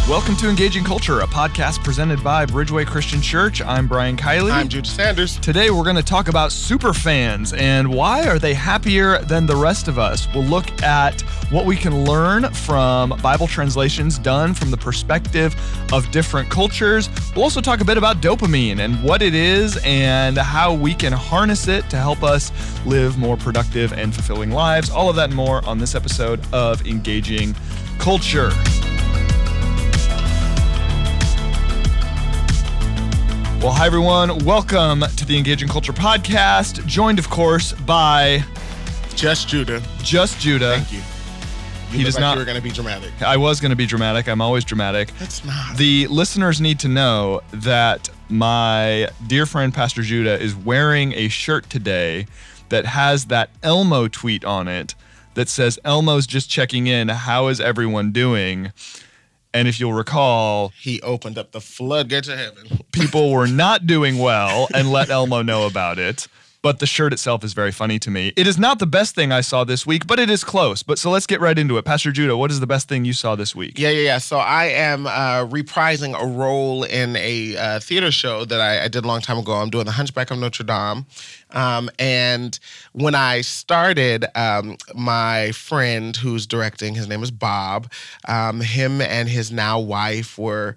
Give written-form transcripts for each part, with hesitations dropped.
Welcome to Engaging Culture, a podcast presented by Bridgeway Christian Church. I'm Brian Kiley. I'm Judah Sanders. Today we're going to talk about superfans and why are they happier than the rest of us. We'll look at what we can learn from Bible translations done from the perspective of different cultures. We'll also talk a bit about dopamine and what it is and how we can harness it to help us live more productive and fulfilling lives. All of that and more on this episode of Engaging Culture. Well, hi, everyone. Welcome to the Engaging Culture podcast, joined, of course, by... Just Judah. Just Judah. Thank you. He does not... You were going to be dramatic. I was going to be dramatic. I'm always dramatic. It's not. The listeners need to know that my dear friend, Pastor Judah, is wearing a shirt today that has that Elmo tweet on it that says, Elmo's just checking in. How is everyone doing? And if you'll recall, he opened up the floodgates of heaven. People were not doing well and let Elmo know about it. But the shirt itself is very funny to me. It is not the best thing I saw this week, but it is close. So let's get right into it. Pastor Judah, what is the best thing you saw this week? Yeah. So I am reprising a role in a theater show that I did a long time ago. I'm doing The Hunchback of Notre Dame. And when I started, my friend who's directing, his name is Bob, him and his now wife were,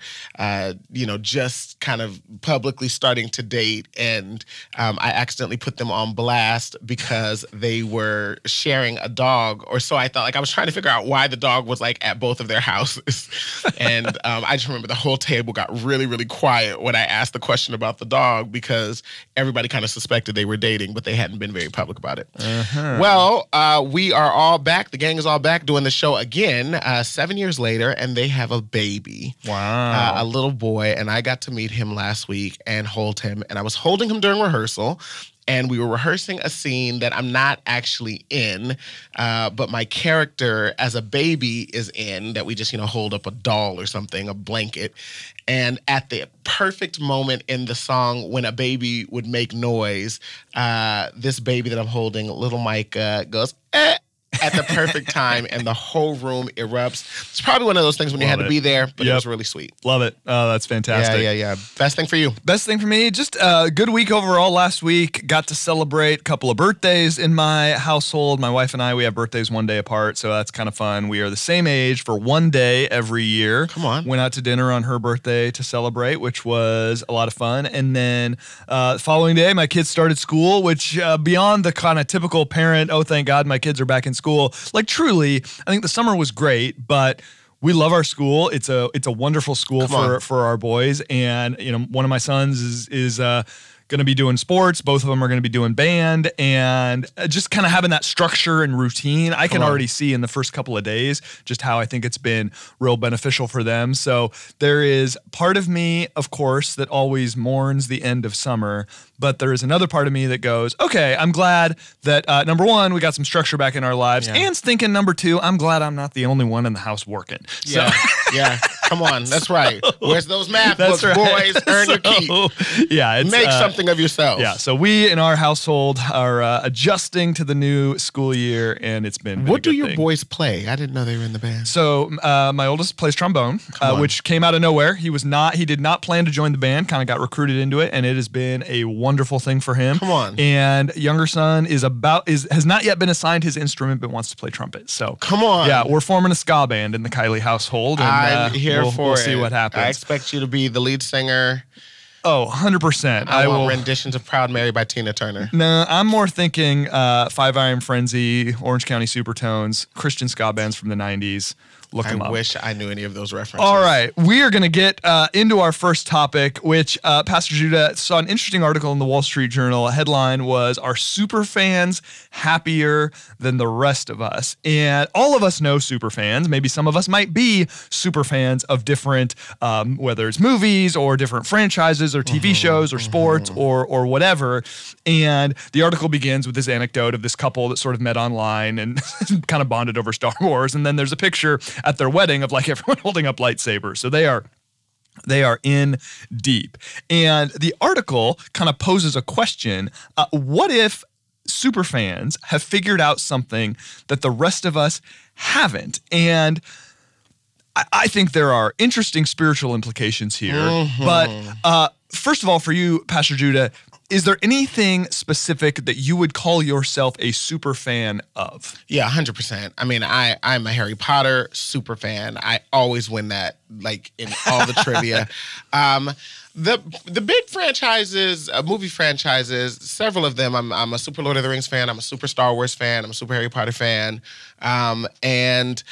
just kind of publicly starting to date. And I accidentally put them on blast because they were sharing a dog, or so I thought. I was trying to figure out why the dog was at both of their houses. And I just remember the whole table got really, really quiet when I asked the question about the dog because everybody kind of suspected they were dating, but they hadn't been very public about it. Uh-huh. Well, we are all back. The gang is all back doing the show again 7 years later, and they have a baby. Wow. A little boy, and I got to meet him last week and hold him. And I was holding him during rehearsal, and we were rehearsing a scene that I'm not actually in, but my character as a baby is in, that we just, hold up a doll or something, a blanket. And at the perfect moment in the song when a baby would make noise, this baby that I'm holding, little Mike, goes, eh, at the perfect time, and the whole room erupts. It's probably one of those things when you had to be there, but it was really sweet. Love it. Oh, that's fantastic. Yeah. Best thing for you? Best thing for me, just a good week overall last week. Got to celebrate a couple of birthdays in my household. My wife and I, we have birthdays one day apart, so that's kind of fun. We are the same age for one day every year. Come on. Went out to dinner on her birthday to celebrate, which was a lot of fun. And then the following day, my kids started school, which beyond the kind of typical parent, oh, thank God my kids are back in school. Truly, I think the summer was great, but we love our school. It's a wonderful school for our boys. And, one of my sons is going to be doing sports. Both of them are going to be doing band, and just kind of having that structure and routine. I can already see in the first couple of days just how I think it's been real beneficial for them. So there is part of me, of course, that always mourns the end of summer, but there is another part of me that goes, okay, I'm glad that, number one, we got some structure back in our lives, and thinking, number two, I'm glad I'm not the only one in the house working. Yeah, come on, that's right. Where's those math books, boys? Earn your keep. Yeah, Make something of yourself. Yeah, so we in our household are adjusting to the new school year, and it's been What do a good your thing. boys play? I didn't know they were in the band. So my oldest plays trombone, which came out of nowhere. He did not plan to join the band, kind of got recruited into it, and it has been a wonderful thing for him. Come on. And younger son has not yet been assigned his instrument, but wants to play trumpet. So come on. Yeah, we're forming a ska band in the Kiley household, and I'm here we'll see what happens. I expect you to be the lead singer. Oh, 100%. I want renditions of Proud Mary by Tina Turner. No, I'm more thinking Five Iron Frenzy, Orange County Supertones, Christian ska bands from the 90s. Look them up. I wish I knew any of those references. All right. We are going to get into our first topic, which Pastor Judah saw an interesting article in the Wall Street Journal. A headline was, "Are superfans happier than the rest of us?" And all of us know superfans. Maybe some of us might be superfans of different, whether it's movies or different franchises or TV shows or sports or whatever. And the article begins with this anecdote of this couple that sort of met online and kind of bonded over Star Wars. And then there's a picture at their wedding of everyone holding up lightsabers. So they are in deep. And the article kind of poses a question. What if superfans have figured out something that the rest of us haven't? And I think there are interesting spiritual implications here. Mm-hmm. But first of all, for you, Pastor Judah, is there anything specific that you would call yourself a super fan of? Yeah, 100%. I mean, I'm a Harry Potter super fan. I always win that, like, in all the trivia. The big franchises, movie franchises, several of them. I'm a super Lord of the Rings fan. I'm a super Star Wars fan. I'm a super Harry Potter fan. And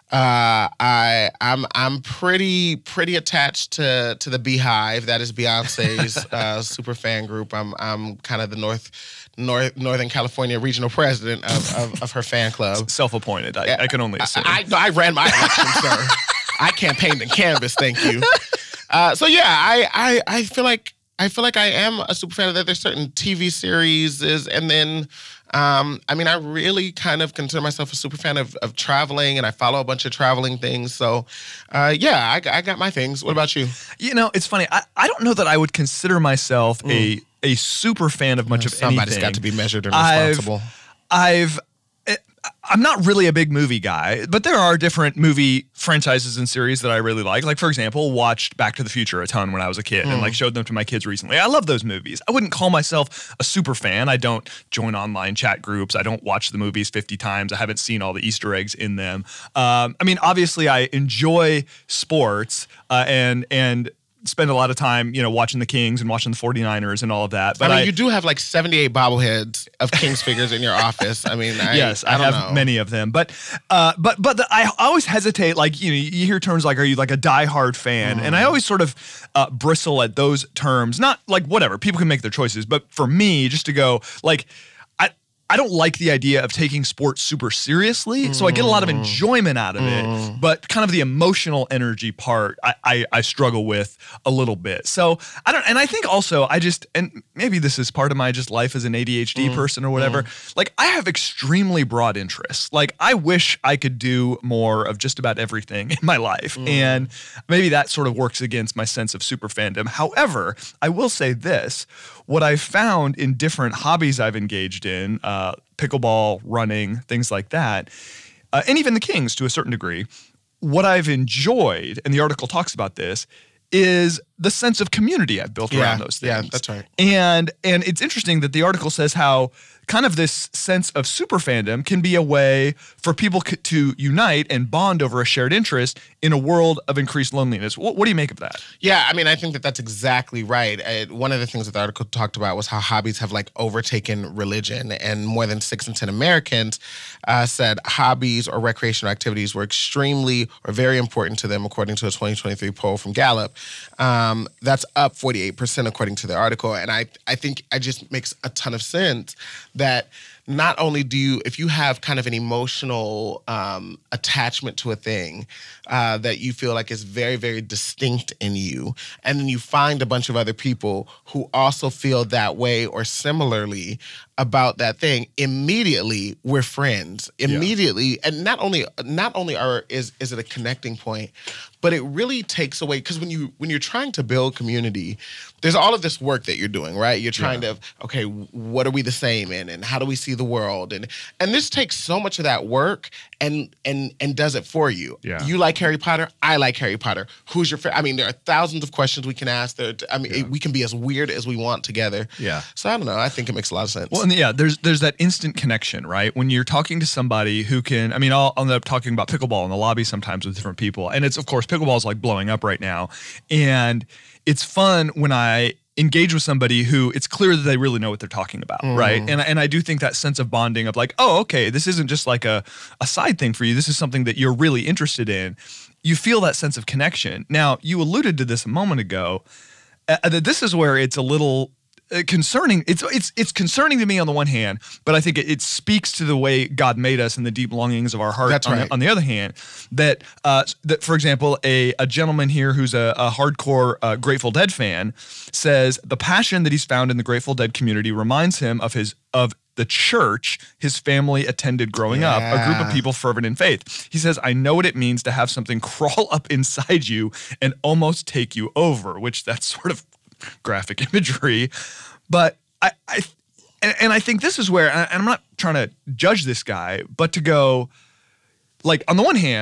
I'm pretty attached to the Beehive. That is Beyonce's super fan group. I'm kind of the Northern California regional president of her fan club. Self-appointed. I can only assume. I ran my election, sir. I campaigned and canvassed. Thank you. So yeah, I feel like I am a super fan of that. There's certain TV series, and then I mean, I really kind of consider myself a super fan of traveling, and I follow a bunch of traveling things. So yeah, I got my things. What about you? You know, it's funny. I don't know that I would consider myself a super fan of much of anything. Somebody's got to be measured and responsible. I'm not really a big movie guy, but there are different movie franchises and series that I really like. Like, for example, watched Back to the Future a ton when I was a kid and like showed them to my kids recently. I love those movies. I wouldn't call myself a super fan. I don't join online chat groups. I don't watch the movies 50 times. I haven't seen all the Easter eggs in them. I mean, obviously I enjoy sports and spend a lot of time, you know, watching the Kings and watching the 49ers and all of that. But I mean, you do have like 78 bobbleheads of Kings figures in your office. I mean, yes, I have know. many of them. But I always hesitate. Like, you know, you hear terms like, "Are you like a diehard fan?" And I always sort of bristle at those terms. Not like whatever, people can make their choices, but for me, just to go like, I don't like the idea of taking sports super seriously, so I get a lot of enjoyment out of it, but kind of the emotional energy part I struggle with a little bit. So I think also and maybe this is part of my just life as an ADHD person or whatever, like I have extremely broad interests. Like I wish I could do more of just about everything in my life, and maybe that sort of works against my sense of super fandom. However, I will say this. What I've found in different hobbies I've engaged in, pickleball, running, things like that, and even the Kings to a certain degree, what I've enjoyed, and the article talks about this, is the sense of community I've built around those things. Yeah, that's right. And it's interesting that the article says how kind of this sense of super fandom can be a way for people to unite and bond over a shared interest in a world of increased loneliness. What do you make of that? Yeah, I mean, I think that that's exactly right. One of the things that the article talked about was how hobbies have like overtaken religion, and more than 6 in 10 Americans said hobbies or recreational activities were extremely or very important to them, according to a 2023 poll from Gallup. That's up 48% according to the article, and I think it just makes a ton of sense that not only do you, if you have kind of an emotional attachment to a thing that you feel like is very, very distinct in you, and then you find a bunch of other people who also feel that way or similarly about that thing, immediately we're friends. Immediately, and not only is it a connecting point, but it really takes away, because when you're trying to build community, there's all of this work that you're doing, right? You're trying to, okay, what are we the same in, and how do we see the world, and this takes so much of that work and does it for you. Yeah. You like Harry Potter, I like Harry Potter. Who's your favorite? I mean, there are thousands of questions we can ask. We can be as weird as we want together. Yeah. So I don't know. I think it makes a lot of sense. Well, and yeah, there's that instant connection, right? When you're talking to somebody who can, I mean, I'll end up talking about pickleball in the lobby sometimes with different people, and it's, of course, pickleball is like blowing up right now, and it's fun when I engage with somebody who it's clear that they really know what they're talking about, right? And I do think that sense of bonding of like, oh, okay, this isn't just like a side thing for you. This is something that you're really interested in. You feel that sense of connection. Now, you alluded to this a moment ago, that this is where it's a little concerning. It's concerning to me on the one hand, but I think it speaks to the way God made us and the deep longings of our heart. That's right. On the other hand, that for example, a gentleman here who's a hardcore Grateful Dead fan says the passion that he's found in the Grateful Dead community reminds him of the church his family attended growing up, a group of people fervent in faith. He says, I know what it means to have something crawl up inside you and almost take you over, which that's sort of graphic imagery. But I think this is where, and I'm not trying to judge this guy, but to go, like, on the one hand,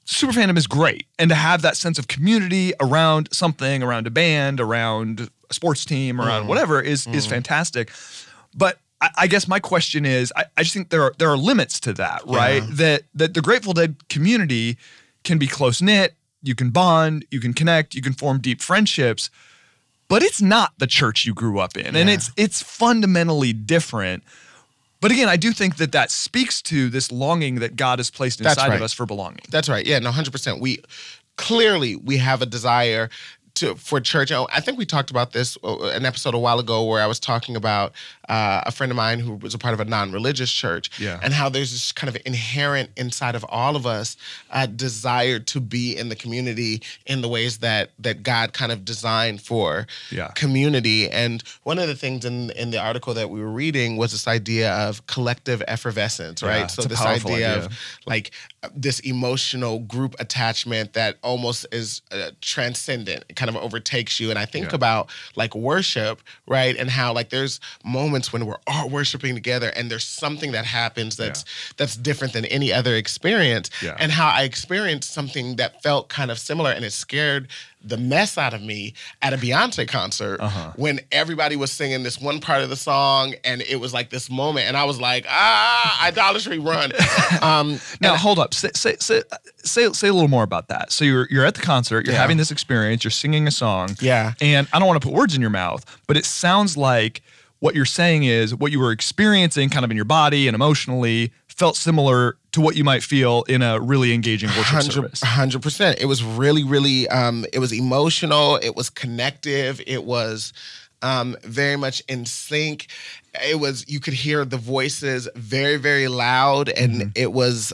super fandom is great. And to have that sense of community around something, around a band, around a sports team, around whatever is fantastic. But I guess my question is, I just think there are limits to that, right? That the Grateful Dead community can be close-knit, you can bond, you can connect, you can form deep friendships, but it's not the church you grew up in. And it's fundamentally different. But again, I do think that speaks to this longing that God has placed inside of us for belonging. That's right. Yeah, no, 100%. We have a desire for church. I think we talked about this an episode a while ago where I was talking about a friend of mine who was a part of a non-religious church, and how there's this kind of inherent inside of all of us desire to be in the community in the ways that God kind of designed for community. And one of the things in the article that we were reading was this idea of collective effervescence, right? So this idea of like this emotional group attachment that almost is transcendent. It kind of overtakes you. And I think about like worship, right? And how like there's moments when we're all worshiping together and there's something that happens that's different than any other experience. And how I experienced something that felt kind of similar, and it scared the mess out of me at a Beyonce concert when everybody was singing this one part of the song and it was like this moment and I was like, idolatry, run. Now hold up, say a little more about that. So you're at the concert, you're having this experience, you're singing a song, and I don't want to put words in your mouth, but it sounds like what you're saying is what you were experiencing kind of in your body and emotionally felt similar to what you might feel in a really engaging worship service. 100%. It was really, really, it was emotional. It was connective. It was very much in sync. It was, you could hear the voices very, very loud, and it was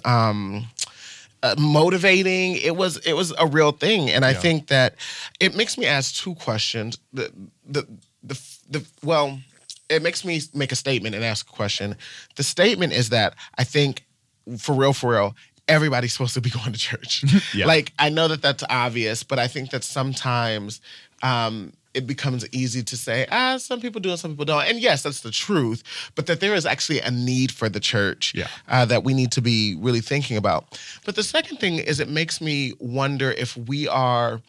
motivating. It was a real thing. And I think that it makes me ask two questions. It makes me make a statement and ask a question. The statement is that I think, for real, everybody's supposed to be going to church. Like, I know that that's obvious, but I think that sometimes it becomes easy to say, some people do and some people don't. And yes, that's the truth, but that there is actually a need for the church that we need to be really thinking about. But the second thing is it makes me wonder if we are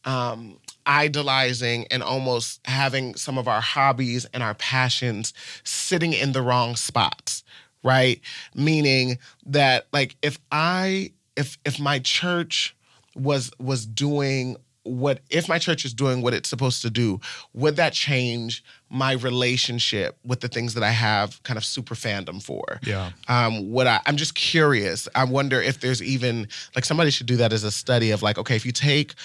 idolizing and almost having some of our hobbies and our passions sitting in the wrong spots, right? Meaning that, like, if my church was doing if my church is doing what it's supposed to do, would that change my relationship with the things that I have kind of super fandom for? I'm just curious. I wonder if there's even, like, somebody should do that as a study of like, okay, if you take,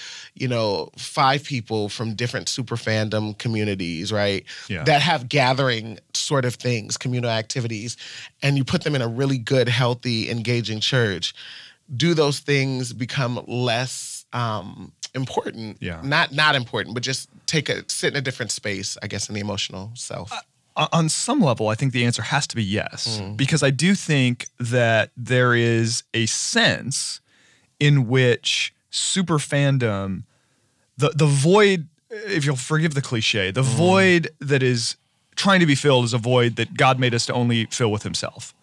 5 people from different super fandom communities, right, that have gathering sort of things, communal activities, and you put them in a really good, healthy, engaging church, do those things become less important? Not important, but just sit in a different space, I guess, in the emotional self. On some level, I think the answer has to be yes, because I do think that there is a sense in which super fandom, the void, if you'll forgive the cliche, the void that is trying to be filled is a void that God made us to only fill with himself.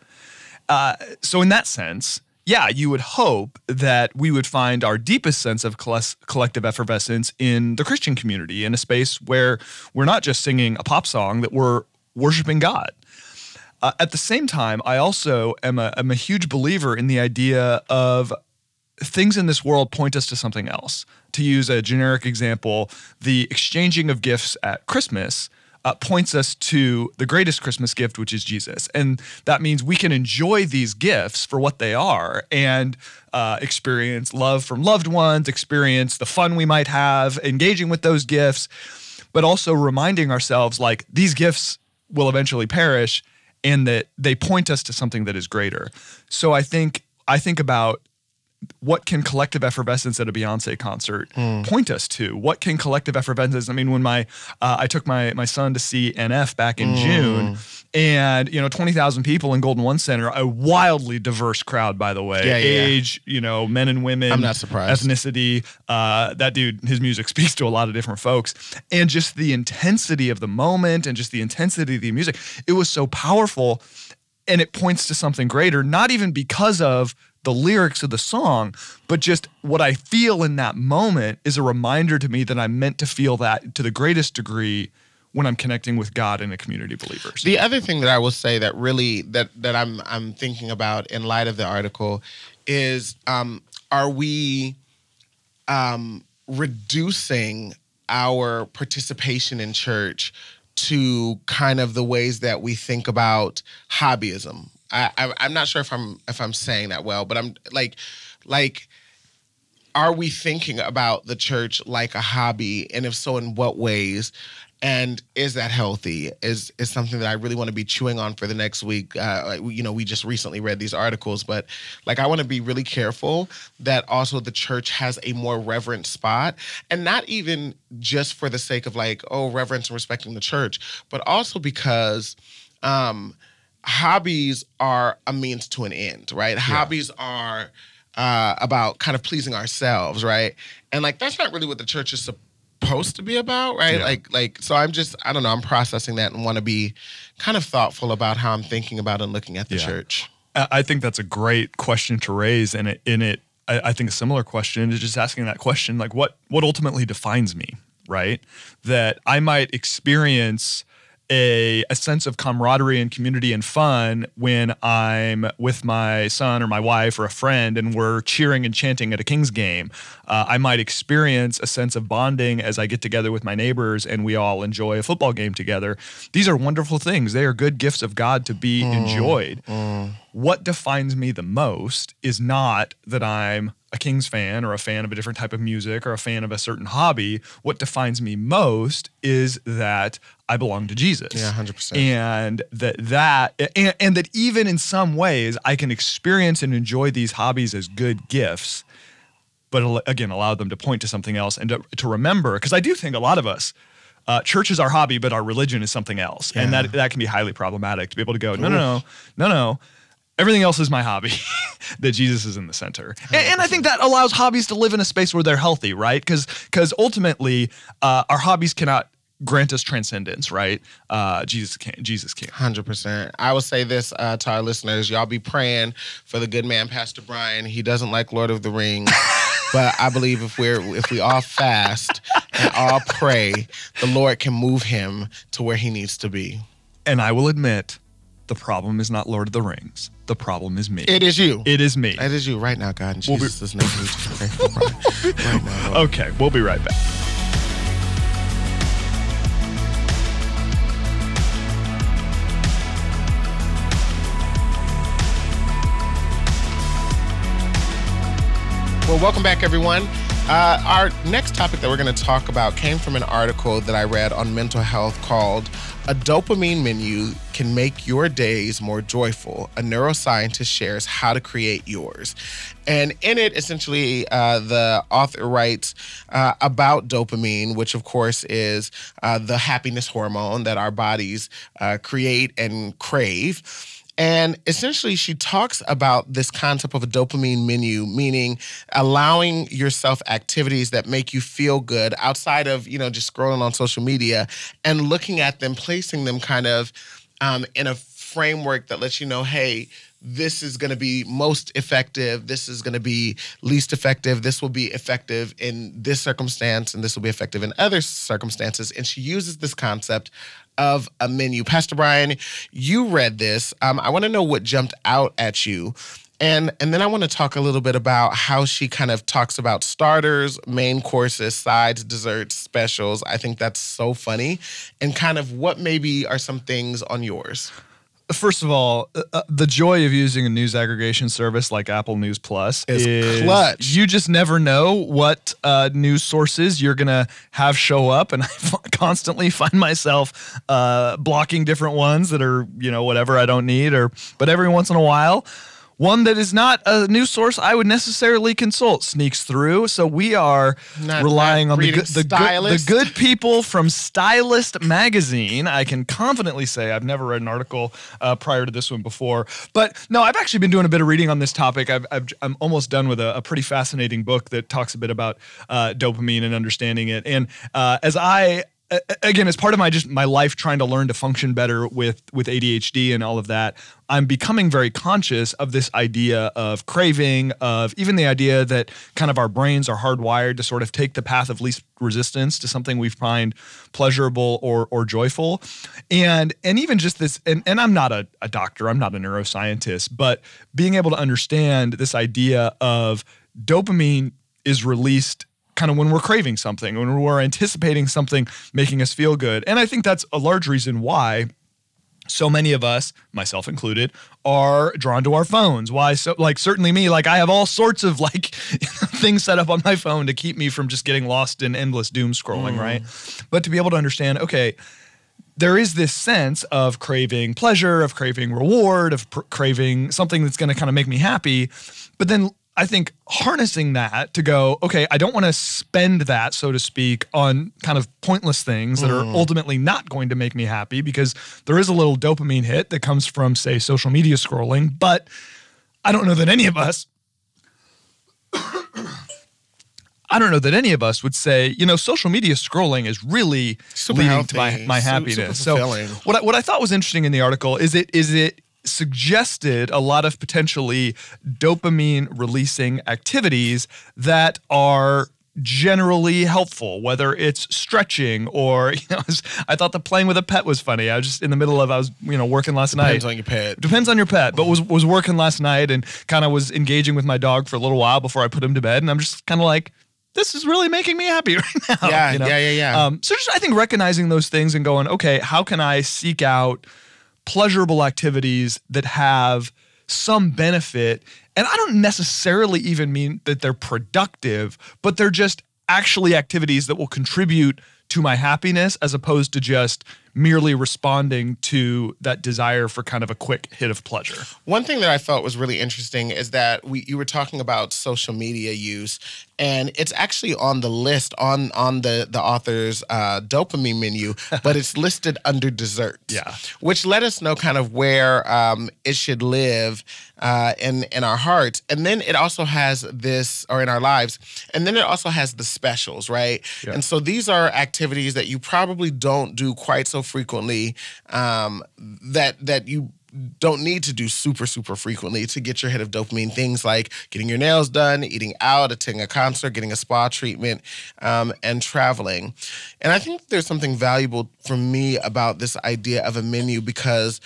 So in that sense, you would hope that we would find our deepest sense of collective effervescence in the Christian community, in a space where we're not just singing a pop song, that we're worshiping God. At the same time, I also am a huge believer in the idea of things in this world point us to something else. To use a generic example, the exchanging of gifts at Christmas points us to the greatest Christmas gift, which is Jesus. And that means we can enjoy these gifts for what they are and experience love from loved ones, experience the fun we might have engaging with those gifts, but also reminding ourselves, like, these gifts will eventually perish and that they point us to something that is greater. So I think about, what can collective effervescence at a Beyonce concert point us to? What can collective effervescence? I mean, when I took my son to see NF back in June, and 20,000 people in Golden One Center, a wildly diverse crowd, by the way, age, men and women. I'm not surprised. Ethnicity. That dude, his music speaks to a lot of different folks, and just the intensity of the moment and just the intensity of the music. It was so powerful. And it points to something greater, not even because of the lyrics of the song, but just what I feel in that moment is a reminder to me that I'm meant to feel that to the greatest degree when I'm connecting with God in a community of believers. The other thing that I will say that really that I'm thinking about in light of the article is, are we reducing our participation in church to kind of the ways that we think about hobbyism? I'm not sure if I'm saying that well, but I'm like, are we thinking about the church like a hobby, and if so, in what ways? And is that healthy? Is something that I really want to be chewing on for the next week. We just recently read these articles, but like I want to be really careful that also the church has a more reverent spot, and not even just for the sake of like, oh, reverence and respecting the church, but also because hobbies are a means to an end, right? Yeah. Hobbies are about kind of pleasing ourselves, right? And like that's not really what the church is supposed to be about, right? Yeah. Like so I don't know, I'm processing that and want to be kind of thoughtful about how I'm thinking about and looking at the church. I think that's a great question to raise, and I think a similar question is just asking that question, like what ultimately defines me, right? That I might experience a sense of camaraderie and community and fun when I'm with my son or my wife or a friend and we're cheering and chanting at a Kings game. I might experience a sense of bonding as I get together with my neighbors and we all enjoy a football game together. These are wonderful things. They are good gifts of God to be enjoyed. What defines me the most is not that I'm a Kings fan or a fan of a different type of music or a fan of a certain hobby. What defines me most is that I belong to Jesus. Yeah, 100%. And that even in some ways I can experience and enjoy these hobbies as good gifts, but again, allow them to point to something else and to remember, because I do think a lot of us, church is our hobby, but our religion is something else. Yeah. And that can be highly problematic to be able to go, no. Everything else is my hobby, that Jesus is in the center. And I think that allows hobbies to live in a space where they're healthy, right? Because ultimately, our hobbies cannot grant us transcendence, right? Jesus can. 100%. I will say this to our listeners. Y'all be praying for the good man, Pastor Brian. He doesn't like Lord of the Rings. But I believe if we all fast and all pray, the Lord can move him to where he needs to be. And I will admit, the problem is not Lord of the Rings. The problem is me. It is you. It is me. It is you right now, God. In Jesus' name, we just pray for Brian. Right now, Lord. Okay, we'll be right back. Well, welcome back, everyone. Our next topic that we're going to talk about came from an article that I read on mental health called "A Dopamine Menu Can Make Your Days More Joyful. A Neuroscientist Shares How to Create Yours." And in it, essentially, the author writes about dopamine, which, of course, is the happiness hormone that our bodies create and crave. And essentially, she talks about this concept of a dopamine menu, meaning allowing yourself activities that make you feel good outside of, just scrolling on social media, and looking at them, placing them kind of in a framework that lets you know, hey, this is going to be most effective. This is going to be least effective. This will be effective in this circumstance, and this will be effective in other circumstances. And she uses this concept of a menu. Pastor Brian, you read this. I want to know what jumped out at you. And then I want to talk a little bit about how she kind of talks about starters, main courses, sides, desserts, specials. I think that's so funny. And kind of what maybe are some things on yours? First of all, the joy of using a news aggregation service like Apple News Plus is clutch. You just never know what news sources you're going to have show up. And I constantly find myself blocking different ones that are, whatever I don't need. But every once in a while, one that is not a news source I would necessarily consult sneaks through. So we are relying on the good people from Stylist Magazine. I can confidently say I've never read an article prior to this one before. But no, I've actually been doing a bit of reading on this topic. I'm almost done with a pretty fascinating book that talks a bit about dopamine and understanding it. And as I again, as part of my life trying to learn to function better with ADHD and all of that, I'm becoming very conscious of this idea of craving, of even the idea that kind of our brains are hardwired to sort of take the path of least resistance to something we find pleasurable or joyful. And even just this, and I'm not a doctor, I'm not a neuroscientist, but being able to understand this idea of dopamine is released kind of when we're craving something, when we're anticipating something making us feel good. And I think that's a large reason why so many of us, myself included, are drawn to our phones. Why? So, like, certainly me, like, I have all sorts of like things set up on my phone to keep me from just getting lost in endless doom scrolling, right? But to be able to understand, okay, there is this sense of craving pleasure, of craving reward, of craving something that's going to kind of make me happy. But then I think harnessing that to go, okay, I don't want to spend that, so to speak, on kind of pointless things that are ultimately not going to make me happy, because there is a little dopamine hit that comes from, say, social media scrolling. But I don't know that any of us would say, social media scrolling is really super leading healthy, to my happiness. super So fulfilling. what I thought was interesting in the article is it suggested a lot of potentially dopamine releasing activities that are generally helpful, whether it's stretching or, I thought the playing with a pet was funny. I was just in the middle of, working last night. Depends on your pet. Depends on your pet, but was working last night and kind of was engaging with my dog for a little while before I put him to bed. And I'm just kind of like, this is really making me happy right now. Yeah. So just, I think, recognizing those things and going, okay, how can I seek out pleasurable activities that have some benefit? And I don't necessarily even mean that they're productive, but they're just actually activities that will contribute to my happiness, as opposed to just merely responding to that desire for kind of a quick hit of pleasure. One thing that I felt was really interesting is that you were talking about social media use, and it's actually on the list on the author's dopamine menu, but it's listed under desserts. Yeah. Which let us know kind of where it should live in our hearts. And then it also has this, or in our lives, and then it also has the specials, right? Yeah. And so these are activities that you probably don't do quite so frequently, that you don't need to do super, super frequently to get your hit of dopamine. Things like getting your nails done, eating out, attending a concert, getting a spa treatment, and traveling. And I think there's something valuable for me about this idea of a menu, because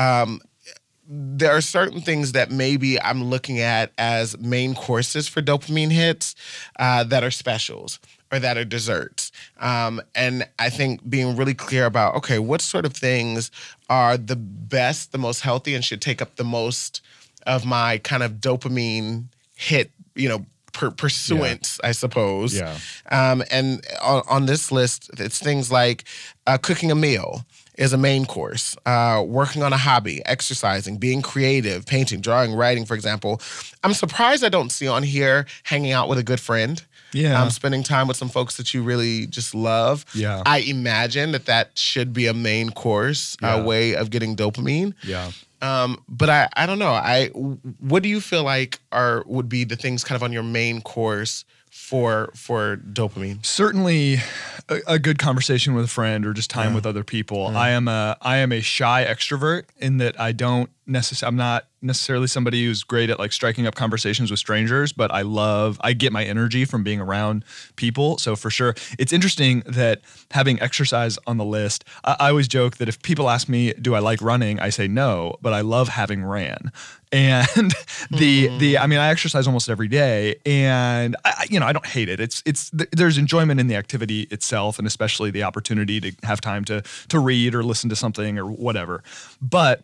there are certain things that maybe I'm looking at as main courses for dopamine hits that are specials or that are desserts. And I think being really clear about, okay, what sort of things are the best, the most healthy, and should take up the most of my kind of dopamine hit, pursuance, I suppose. Yeah. And on this list, it's things like cooking a meal is a main course, working on a hobby, exercising, being creative, painting, drawing, writing, for example. I'm surprised I don't see on here hanging out with a good friend. Yeah. Spending time with some folks that you really just love. Yeah. I imagine that should be a main course way of getting dopamine. Yeah. But I don't know. What do you feel like would be the things kind of on your main course for dopamine? Certainly a good conversation with a friend, or just time with other people. I am a shy extrovert in that I'm not necessarily somebody who's great at like striking up conversations with strangers, but I get my energy from being around people. So for sure, it's interesting that having exercise on the list, I always joke that if people ask me, do I like running? I say no, but I love having ran. And I exercise almost every day, and I don't hate it. There's enjoyment in the activity itself, and especially the opportunity to have time to read or listen to something or whatever. But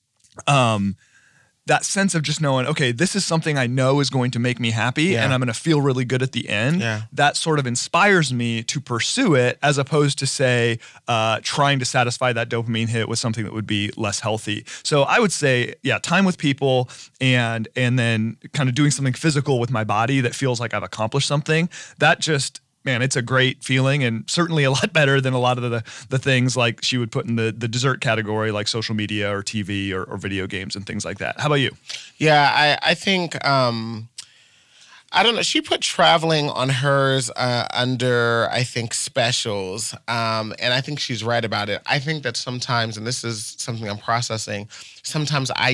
that sense of just knowing, okay, this is something I know is going to make me happy, and I'm going to feel really good at the end. Yeah. That sort of inspires me to pursue it, as opposed to, say, trying to satisfy that dopamine hit with something that would be less healthy. So I would say, time with people, and then kind of doing something physical with my body that feels like I've accomplished something. That just, man, it's a great feeling, and certainly a lot better than a lot of the things like she would put in the dessert category, like social media or TV or video games and things like that. How about you? Yeah, I think I don't know. She put traveling on hers under, I think, specials. And I think she's right about it. I think that sometimes, and this is something I'm processing, sometimes I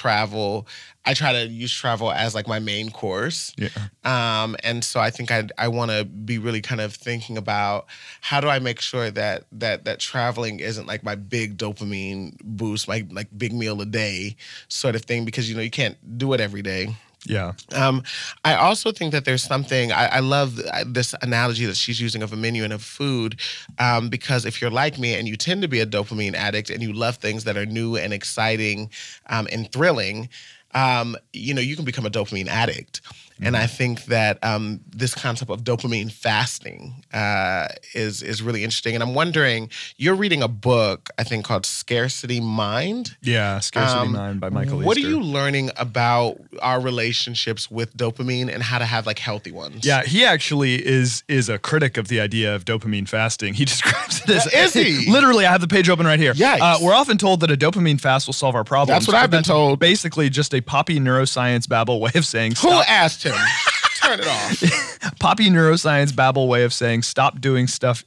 try to use travel as like my main course. Yeah. And so I think I want to be really kind of thinking about how do I make sure that traveling isn't like my big dopamine boost, my like big meal a day sort of thing, because, you can't do it every day. Yeah. I also think that there's something, I love this analogy that she's using of a menu and of food, because if you're like me and you tend to be a dopamine addict and you love things that are new and exciting and thrilling, you can become a dopamine addict. And I think that this concept of dopamine fasting is really interesting. And I'm wondering, you're reading a book, I think, called Scarcity Mind. Yeah, Scarcity Mind by Michael Easter. What are you learning about our relationships with dopamine and how to have like healthy ones? Yeah, he actually is a critic of the idea of dopamine fasting. He describes it as... Is he? Literally, I have the page open right here. Yikes. We're often told that a dopamine fast will solve our problems. That's what I've been told. Basically just a poppy neuroscience babble way of saying... Who asked him? Turn it off. Poppy neuroscience babble way of saying stop doing stuff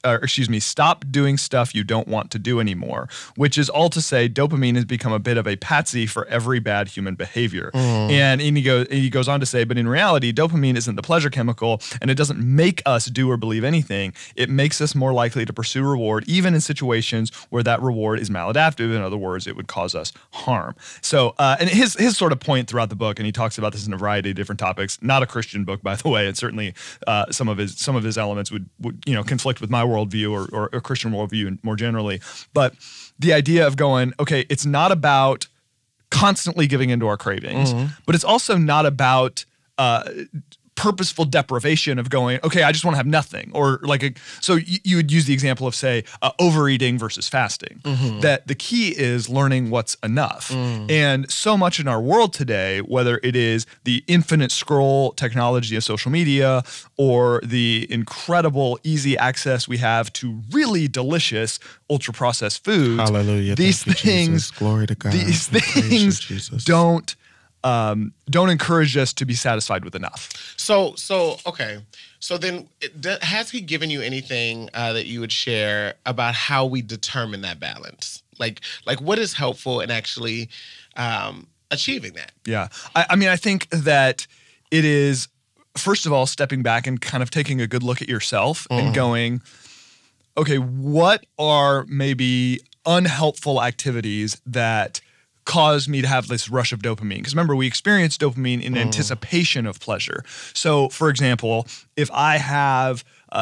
you don't want to do anymore, which is all to say dopamine has become a bit of a patsy for every bad human behavior. And he goes on to say, but in reality, dopamine isn't the pleasure chemical, and it doesn't make us do or believe anything. It makes us more likely to pursue reward, even in situations where that reward is maladaptive. In other words, it would cause us harm. So, and his sort of point throughout the book, and he talks about this in a variety of different topics, not a Christian book, by the way, and certainly some of his elements would conflict with my worldview or a Christian worldview more generally. But the idea of going, okay, it's not about constantly giving into our cravings, but it's also not about purposeful deprivation of going, okay, I just want to have nothing. Or so you would use the example of, say, overeating versus fasting. That the key is learning what's enough. And so much in our world today, whether it is the infinite scroll technology of social media or the incredible easy access we have to really delicious ultra-processed foods, Hallelujah. These things, glory to God. These things don't encourage us to be satisfied with enough. So okay. So then, has he given you anything that you would share about how we determine that balance? Like what is helpful in actually achieving that? Yeah. I mean, I think that it is, first of all, stepping back and kind of taking a good look at yourself and going, okay, what are maybe unhelpful activities that caused me to have this rush of dopamine? Because remember, we experience dopamine in anticipation of pleasure. So, for example, if I have,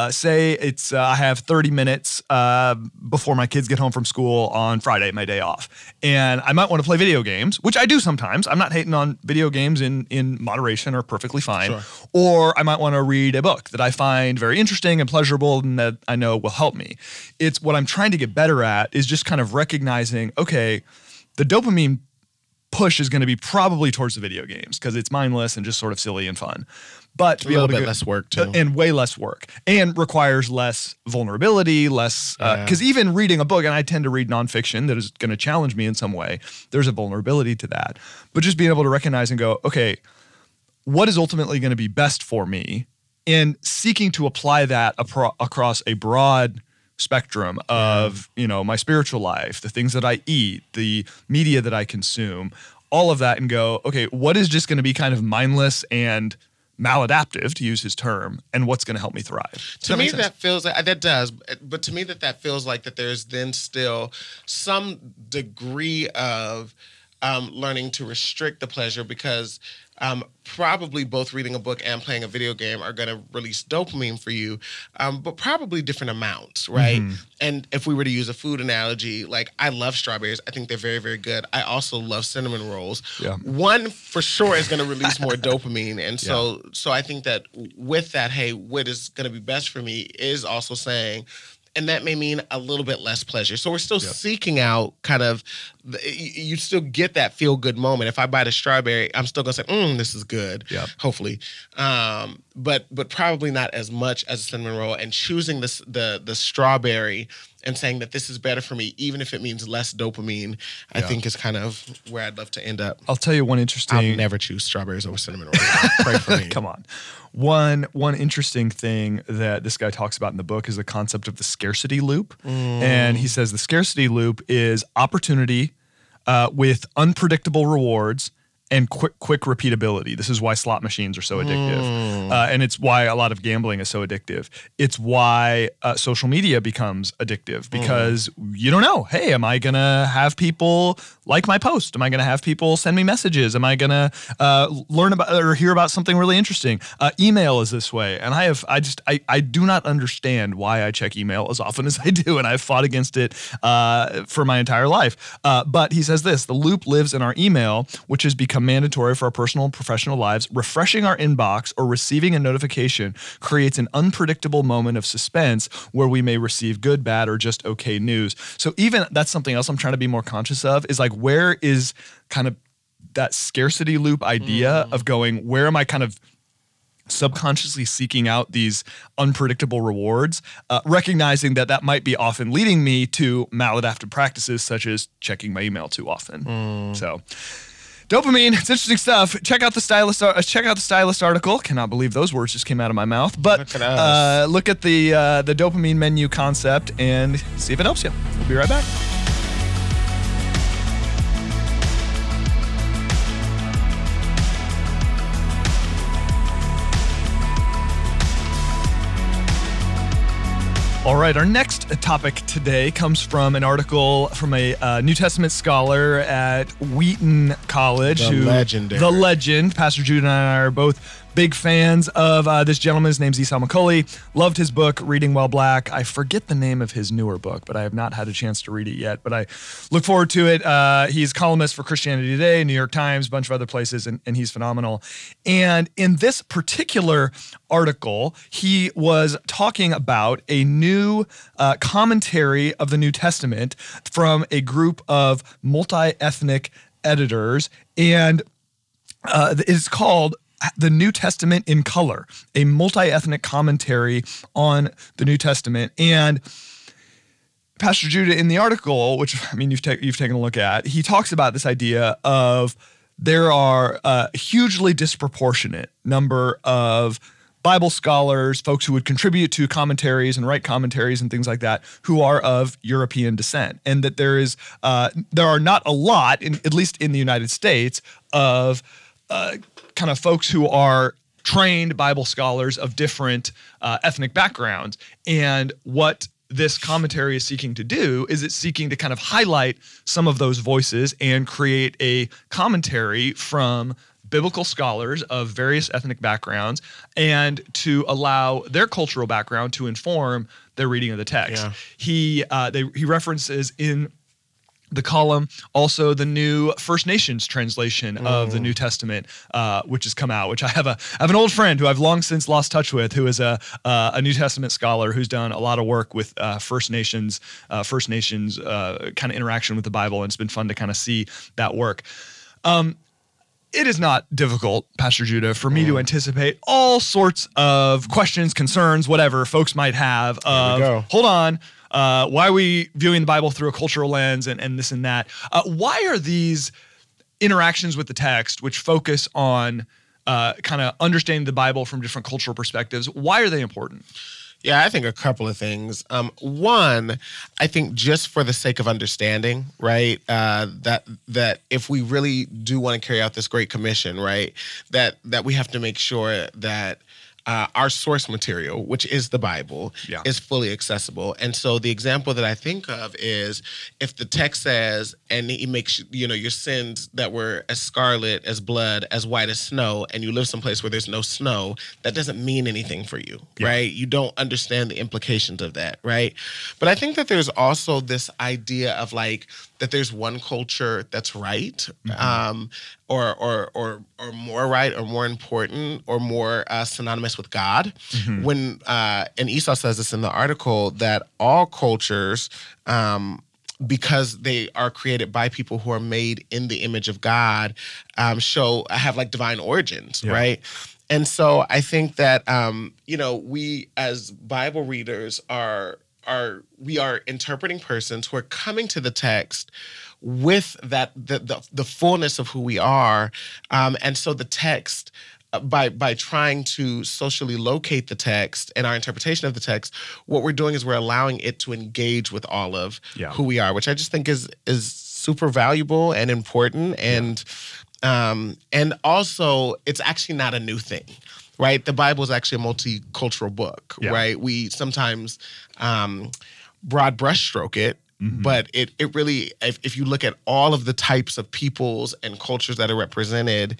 I have 30 minutes before my kids get home from school on Friday, my day off, and I might want to play video games, which I do sometimes. I'm not hating on video games in moderation or perfectly fine. Sure. Or I might want to read a book that I find very interesting and pleasurable and that I know will help me. It's what I'm trying to get better at is just kind of recognizing, okay, the dopamine push is going to be probably towards the video games because it's mindless and just sort of silly and fun. But to be able to get less work too, and way less work, and requires less vulnerability, less because even reading a book, and I tend to read nonfiction that is going to challenge me in some way. There's a vulnerability to that, but just being able to recognize and go, okay, what is ultimately going to be best for me, and seeking to apply that across a broad spectrum of my spiritual life, the things that I eat, the media that I consume, all of that, and go, okay, what is just going to be kind of mindless and maladaptive, to use his term, and what's going to help me thrive? To me, that feels like that does, but to me, that feels like that there's then still some degree of learning to restrict the pleasure, because probably both reading a book and playing a video game are going to release dopamine for you, but probably different amounts, right? And if we were to use a food analogy, like I love strawberries. I think they're very, very good. I also love cinnamon rolls. Yeah. One for sure is going to release more dopamine. And so I think that with that, hey, what is going to be best for me is also saying, and that may mean a little bit less pleasure. So we're still seeking out kind of you still get that feel good moment. If I bite a strawberry, I'm still gonna say, this is good. Yep. Hopefully. But probably not as much as a cinnamon roll. And choosing the strawberry and saying that this is better for me, even if it means less dopamine, I think is kind of where I'd love to end up. I'll tell you one interesting. I'll never choose strawberries over cinnamon rolls. Pray for me. Come on. One interesting thing that this guy talks about in the book is the concept of the scarcity loop. And he says the scarcity loop is opportunity with unpredictable rewards and quick repeatability. This is why slot machines are so addictive. And it's why a lot of gambling is so addictive. It's why social media becomes addictive because you don't know, hey, am I going to have people like my post? Am I going to have people send me messages? Am I going to learn about or hear about something really interesting? Email is this way. And I do not understand why I check email as often as I do. And I've fought against it for my entire life. But he says this, the loop lives in our email, which has become mandatory for our personal and professional lives. Refreshing our inbox or receiving a notification creates an unpredictable moment of suspense where we may receive good, bad, or just okay news. So even that's something else I'm trying to be more conscious of is like, where is kind of that scarcity loop idea of going, where am I kind of subconsciously seeking out these unpredictable rewards, recognizing that might be often leading me to maladaptive practices such as checking my email too often. So dopamine, it's interesting stuff. Check out the Stylist article. Cannot believe those words just came out of my mouth. But look at the dopamine menu concept and see if it helps you. We'll be right back. All right, our next topic today comes from an article from a New Testament scholar at Wheaton College. The legend. Pastor Judah and I are both big fans of this gentleman. His name's Esau McCaulley. Loved his book, Reading While Black. I forget the name of his newer book, but I have not had a chance to read it yet. But I look forward to it. He's columnist for Christianity Today, New York Times, a bunch of other places, and he's phenomenal. And in this particular article, he was talking about a new commentary of the New Testament from a group of multi-ethnic editors. And it's called The New Testament in Color, a multi-ethnic commentary on the New Testament. And Pastor Judah, in the article, which I mean you've taken a look at, he talks about this idea of there are a hugely disproportionate number of Bible scholars, folks who would contribute to commentaries and write commentaries and things like that, who are of European descent, and that there are not a lot, at least in the United States, of kind of folks who are trained Bible scholars of different ethnic backgrounds. And what this commentary is seeking to do is it's seeking to kind of highlight some of those voices and create a commentary from biblical scholars of various ethnic backgrounds and to allow their cultural background to inform their reading of the text. Yeah. He references in the column also the new First Nations translation of the New Testament, which has come out, which I have an old friend who I've long since lost touch with, who is a New Testament scholar who's done a lot of work with First Nations kind of interaction with the Bible, and it's been fun to kind of see that work. It is not difficult, Pastor Judah, for me to anticipate all sorts of questions, concerns, whatever folks might have of, hold on, why are we viewing the Bible through a cultural lens and this and that? Why are these interactions with the text, which focus on kind of understanding the Bible from different cultural perspectives, why are they important? Yeah, I think a couple of things. One, I think just for the sake of understanding, right, that if we really do want to carry out this Great Commission, right, that we have to make sure that our source material, which is the Bible, is fully accessible. And so the example that I think of is if the text says, and he makes, your sins that were as scarlet, as blood, as white as snow, and you live someplace where there's no snow, that doesn't mean anything for you, right? You don't understand the implications of that, right? But I think that there's also this idea of like, that there's one culture that's right, or more right, or more important, or more synonymous with God. When and Esau says this in the article, that all cultures because they are created by people who are made in the image of God, have like divine origins, right? And so I think that we as Bible readers we are interpreting persons who are coming to the text with that the fullness of who we are, and so the text. By trying to socially locate the text and our interpretation of the text, what we're doing is we're allowing it to engage with all of who we are, which I just think is super valuable and important. And also, it's actually not a new thing, right? The Bible is actually a multicultural book, right? We sometimes broad brushstroke it. Mm-hmm. But it really, if you look at all of the types of peoples and cultures that are represented,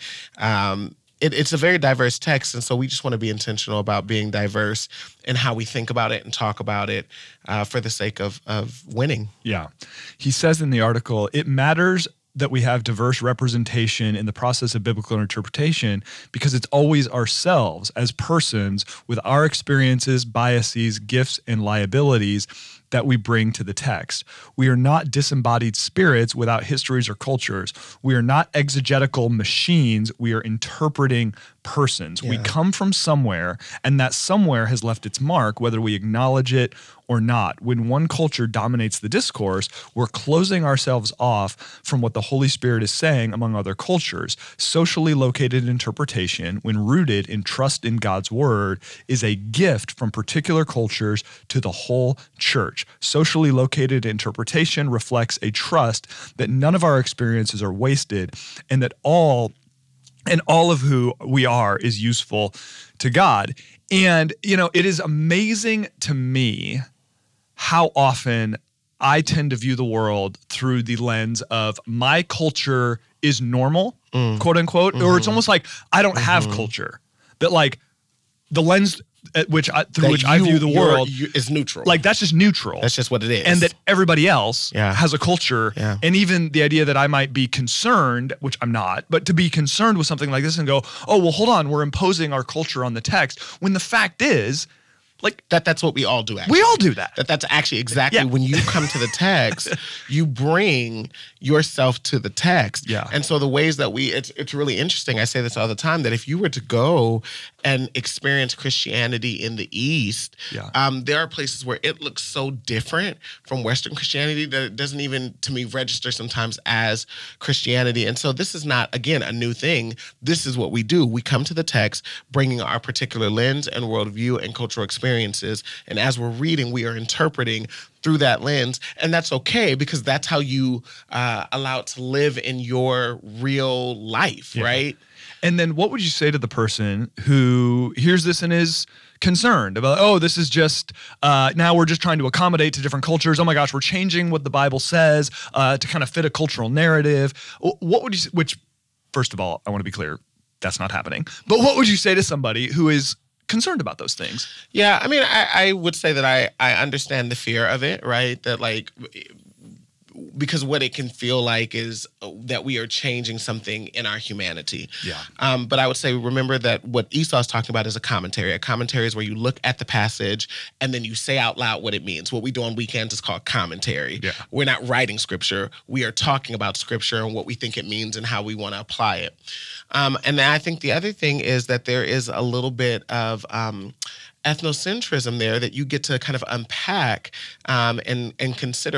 it's a very diverse text, and so we just want to be intentional about being diverse in how we think about it and talk about it for the sake of winning. Yeah. He says in the article, it matters that we have diverse representation in the process of biblical interpretation because it's always ourselves as persons with our experiences, biases, gifts, and liabilities that we bring to the text. We are not disembodied spirits without histories or cultures. We are not exegetical machines. We are interpreting persons. We come from somewhere, and that somewhere has left its mark, whether we acknowledge it or not. When one culture dominates the discourse, we're closing ourselves off from what the Holy Spirit is saying among other cultures. Socially located interpretation, when rooted in trust in God's word, is a gift from particular cultures to the whole church. Socially located interpretation reflects a trust that none of our experiences are wasted and that all of who we are is useful to God. And, it is amazing to me how often I tend to view the world through the lens of my culture is normal, quote unquote, or it's almost like I don't have culture. That like the lens at which I view the world is neutral. Like that's just neutral. That's just what it is. And that everybody else has a culture. Yeah. And even the idea that I might be concerned, which I'm not, but to be concerned with something like this and go, oh, well, hold on, we're imposing our culture on the text. When the fact is, like that's what we all do, actually. We all do that. That's actually exactly when you come to the text, you bring yourself to the text. Yeah. And so the ways that it's really interesting. I say this all the time, that if you were to go and experience Christianity in the East, there are places where it looks so different from Western Christianity that it doesn't even, to me, register sometimes as Christianity. And so this is not, again, a new thing. This is what we do. We come to the text, bringing our particular lens and worldview and cultural experiences. And as we're reading, we are interpreting through that lens. And that's okay, because that's how you allow it to live in your real life, right? And then what would you say to the person who hears this and is concerned about, oh, this is just, now we're just trying to accommodate to different cultures. Oh my gosh, we're changing what the Bible says to kind of fit a cultural narrative. What would you say, which, first of all, I want to be clear, that's not happening. But what would you say to somebody who is concerned about those things? Yeah, I mean, I would say that I understand the fear of it, right? That like, because what it can feel like is that we are changing something in our humanity. Yeah. But I would say, remember that what Esau is talking about is a commentary. A commentary is where you look at the passage and then you say out loud what it means. What we do on weekends is called commentary. Yeah. We're not writing scripture. We are talking about scripture and what we think it means and how we want to apply it. And I think the other thing is that there is a little bit of ethnocentrism there that you get to kind of unpack and consider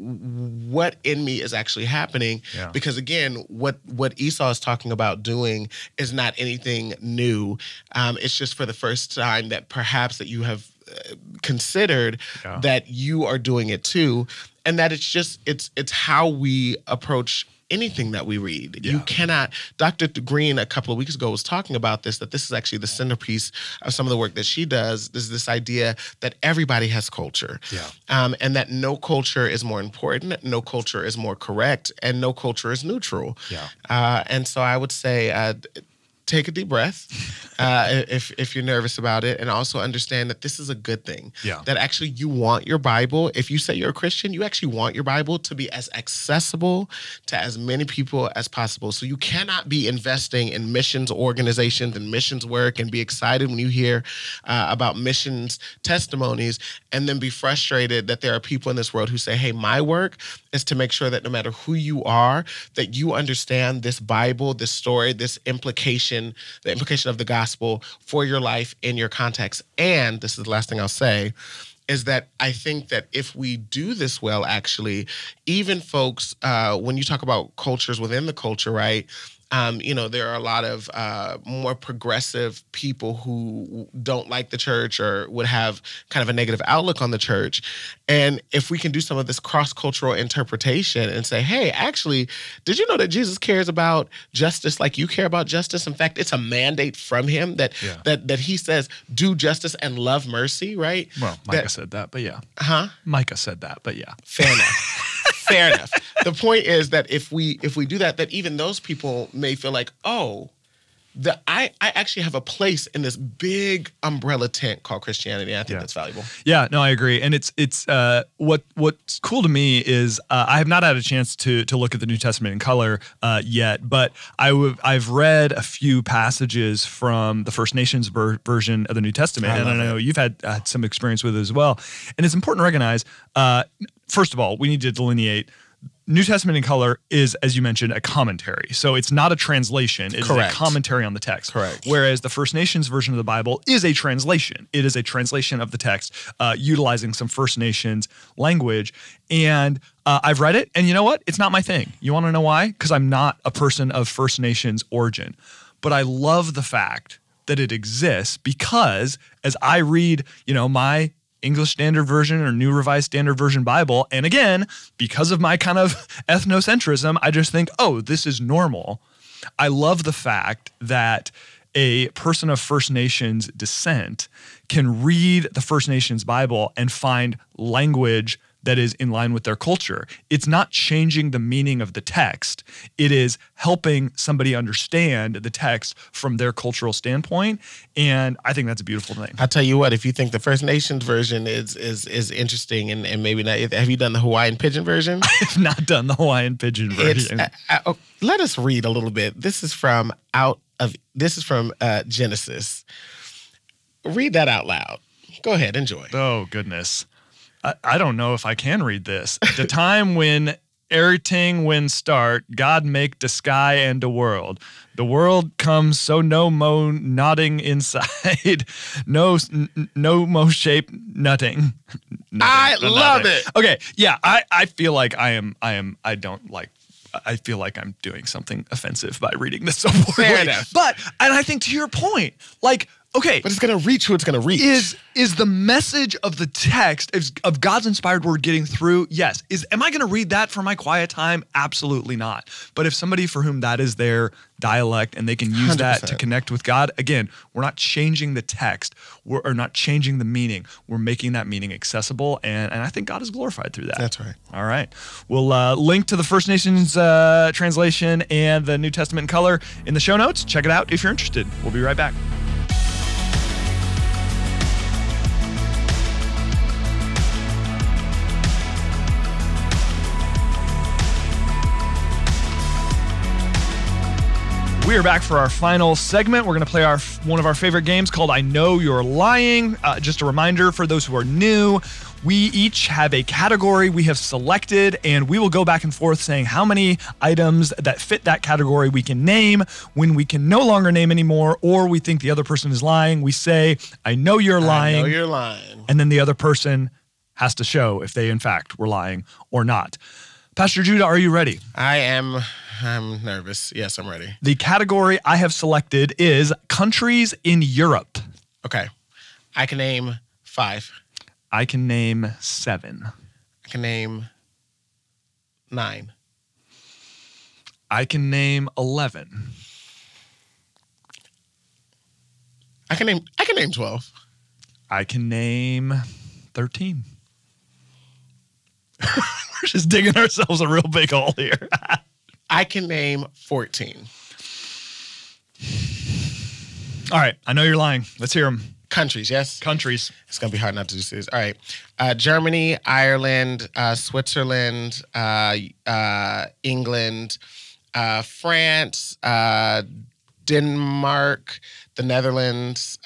what in me is actually happening. Yeah. Because again, what Esau is talking about doing is not anything new. It's just for the first time that perhaps that you have considered that you are doing it too, and that it's how we approach anything that we read. Yeah. You cannot, Dr. Green a couple of weeks ago was talking about this, that this is actually the centerpiece of some of the work that she does. There's this idea that everybody has culture. Yeah. And that no culture is more important, no culture is more correct, and no culture is neutral. Yeah. And so I would say take a deep breath if you're nervous about it, and also understand that this is a good thing. Yeah. That actually you want your Bible, if you say you're a Christian, you actually want your Bible to be as accessible to as many people as possible. So you cannot be investing in missions organizations and missions work and be excited when you hear about missions testimonies and then be frustrated that there are people in this world who say, hey, my work is to make sure that no matter who you are, that you understand this Bible, this story, this implication, the implication of the gospel for your life in your context. And this is the last thing I'll say, is that I think that if we do this well, actually, even folks, when you talk about cultures within the culture, right? There are a lot of more progressive people who don't like the church or would have kind of a negative outlook on the church. And if we can do some of this cross-cultural interpretation and say, hey, actually, did you know that Jesus cares about justice like you care about justice? In fact, it's a mandate from him that he says, do justice and love mercy, right? Well, Micah said that, but yeah. Huh? Micah said that, but yeah. Fair enough. Fair enough. The point is that if we do that even those people may feel like, oh, I actually have a place in this big umbrella tent called Christianity. And I think that's valuable. Yeah, no, I agree. And it's what's cool to me is I have not had a chance to look at the New Testament in color yet, but I've read a few passages from the First Nations version of the New Testament, and I know you've had some experience with it as well. And it's important to recognize, first of all, we need to delineate. New Testament in color is, as you mentioned, a commentary. So it's not a translation. It's a commentary on the text. Correct. Whereas the First Nations version of the Bible is a translation. It is a translation of the text utilizing some First Nations language. And I've read it, and you know what? It's not my thing. You want to know why? Because I'm not a person of First Nations origin. But I love the fact that it exists because as I read, my English Standard Version or New Revised Standard Version Bible. And again, because of my kind of ethnocentrism, I just think, oh, this is normal. I love the fact that a person of First Nations descent can read the First Nations Bible and find language that is in line with their culture. It's not changing the meaning of the text. It is helping somebody understand the text from their cultural standpoint, and I think that's a beautiful thing. I'll tell you what, if you think the First Nations version is interesting and maybe not, have you done the Hawaiian Pidgin version? I have not done the Hawaiian Pidgin version. Let us read a little bit. This is from Genesis. Read that out loud. Go ahead, enjoy. Oh, goodness. I don't know if I can read this. The time when everything when start, God make the sky and the world. The world comes so no mo nodding inside, no mo shape nothing. I love it. Okay, yeah, I feel like I feel like I'm doing something offensive by reading this so poorly. Fair enough. And I think to your point, okay. But it's going to reach who it's going to reach. Is the message of the text, of God's inspired word getting through? Yes. Am I going to read that for my quiet time? Absolutely not. But if somebody for whom that is their dialect and they can use 100%. That to connect with God, again, we're not changing the text. We're not changing the meaning. We're making that meaning accessible. And I think God is glorified through that. That's right. All right. We'll link to the First Nations translation and the New Testament in color in the show notes. Check it out if you're interested. We'll be right back. We are back for our final segment. We're going to play one of our favorite games called I Know You're Lying. Just a reminder for those who are new, we each have a category we have selected, and we will go back and forth saying how many items that fit that category we can name. When we can no longer name anymore, or we think the other person is lying, we say, I know you're lying. I know you're lying. And then the other person has to show if they in fact were lying or not. Pastor Judah, are you ready? I'm nervous. Yes, I'm ready. The category I have selected is countries in Europe. Okay. I can name 5. I can name 7. I can name 9. I can name 11. I can name 12. I can name 13. We're just digging ourselves a real big hole here. I can name 14. All right. I know you're lying. Let's hear them. Countries, yes? Countries. It's going to be hard not to do series. All right. Germany, Ireland, Switzerland, England, France, Denmark, the Netherlands.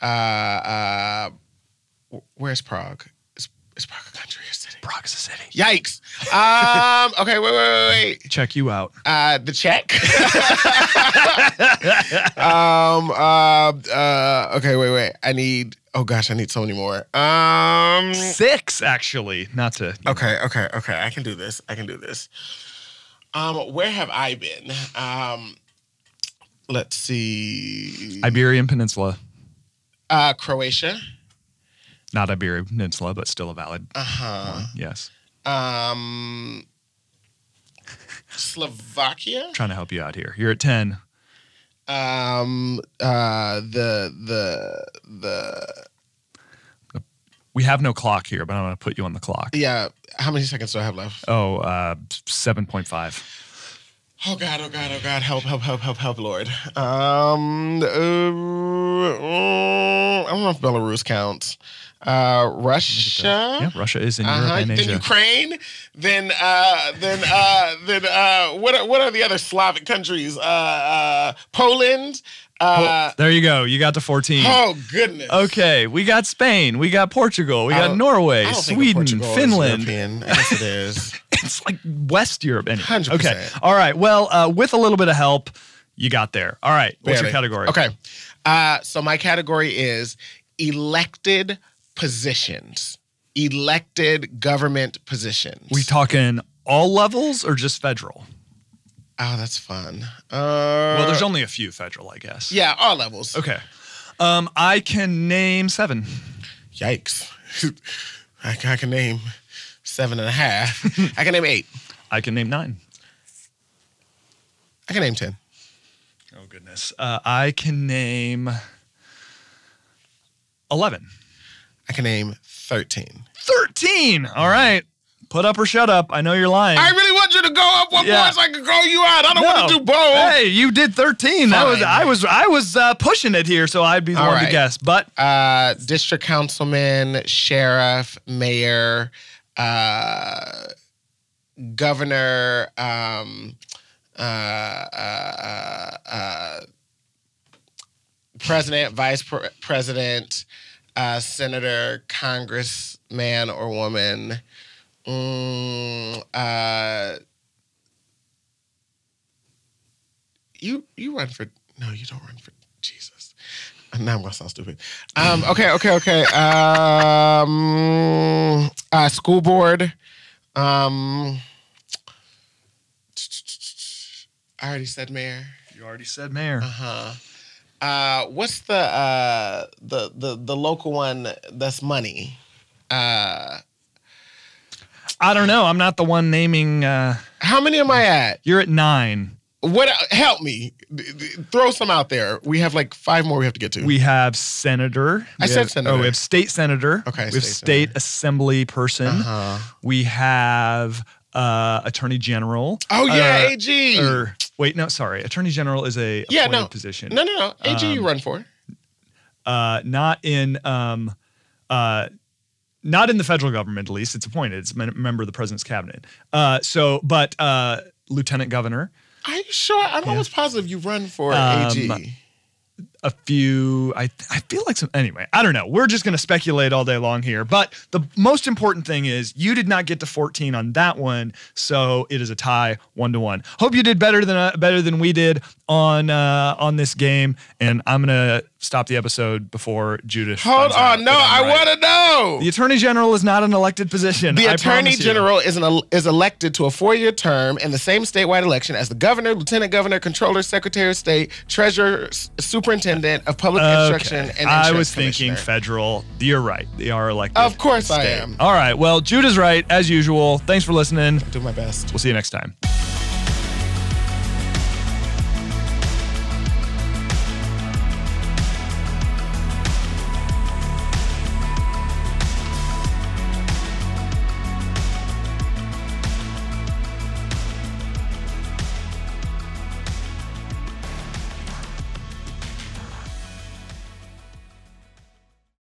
Where's Prague? Is Prague a country or a city? Prague is a city. Yikes. Okay, wait. Check you out. The Czech. Okay, wait. I need so many more. 6, actually. Not to. Okay. I can do this. Where have I been? Let's see. Iberian Peninsula. Croatia. Not Iberian Peninsula, but still a valid one. Yes. Slovakia. Trying to help you out here. You're at 10. We have no clock here, but I'm going to put you on the clock. Yeah. How many seconds do I have left? 7.5. Oh God. Help, Lord. I don't know if Belarus counts. Russia. Yeah, Russia is in Europe and Asia. Then Ukraine. Then what are the other Slavic countries? Poland. There you go. You got to 14. Oh goodness. Okay, we got Spain. We got Portugal. We got Norway, Sweden, Finland. I guess it is. It's like West Europe. Anyway. 100%. Okay. All right. Well, with a little bit of help, you got there. All right. What's your category? Okay. So my category is elected positions. Elected government positions. We talking all levels or just federal? Oh, that's fun. Well, there's only a few federal, I guess. Yeah, all levels. Okay. I can name 7. Yikes. I can name 7.5. I can name 8. I can name 9. I can name 10. Oh, goodness. I can name 11. I can name 13. 13! All right. Put up or shut up. I know you're lying. I really want you to go up one more so I can call you out. I don't want to do both. Hey, you did 13. Fine. I was pushing it here, so I'd be the one to guess. But district councilman, sheriff, mayor, governor, president, vice president, senator, congressman or woman. You run for you don't run for Jesus. Now I'm gonna sound stupid. Okay. School board. I already said mayor. You already said mayor. What's the local one that's money? I don't know. I'm not the one naming. How many am I at? You're at 9. What? Help me. Throw some out there. We have like 5 more we have to get to. We have senator. I said senator. Oh, we have state senator. Okay. We have state assembly person. We have attorney general. Oh yeah, AG. Attorney general is a appointed position. No. AG you run for. Not in the federal government, at least. It's appointed. It's a member of the president's cabinet. But lieutenant governor. Are you sure? I'm almost positive you run for AG. A few, I feel like some, anyway, I don't know. We're just going to speculate all day long here. But the most important thing is you did not get to 14 on that one. So it is a tie 1-1. Hope you did better than we did on this game. And I'm going to stop the episode before Judith. Hold on. No, I want to know. The attorney general is not an elected position. The attorney general is elected to a 4-year term in the same statewide election as the governor, lieutenant governor, controller, secretary of state, treasurer, superintendent of public instruction, and insurance I was thinking federal. You're right. They are elected. Of course state. I am. All right. Well, Judah's right, as usual. Thanks for listening. I'll do my best. We'll see you next time.